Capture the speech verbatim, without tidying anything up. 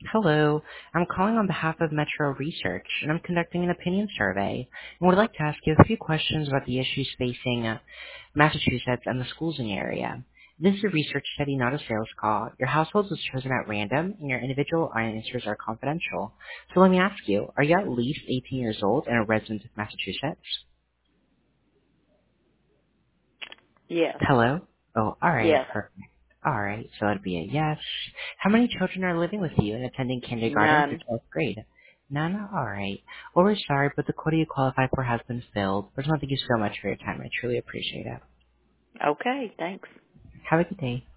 Hello. I'm calling on behalf of Metro Research, and I'm conducting an opinion survey and would like to ask you a few questions about the issues facing uh, Massachusetts and the schools in the area. This is a research study, not a sales call. Your household was chosen at random, and your individual answers are confidential. So let me ask you, are you at least eighteen years old and a resident of Massachusetts? Yes. Hello? Oh, all right. Yes. Perfect. All right, so that'd be a yes. How many children are living with you and attending kindergarten through None. twelfth grade? None? All right. Well, we're sorry, but the quota you qualify for has been filled. First of all, thank you so much for your time. I truly appreciate it. Okay, thanks. Have a good day.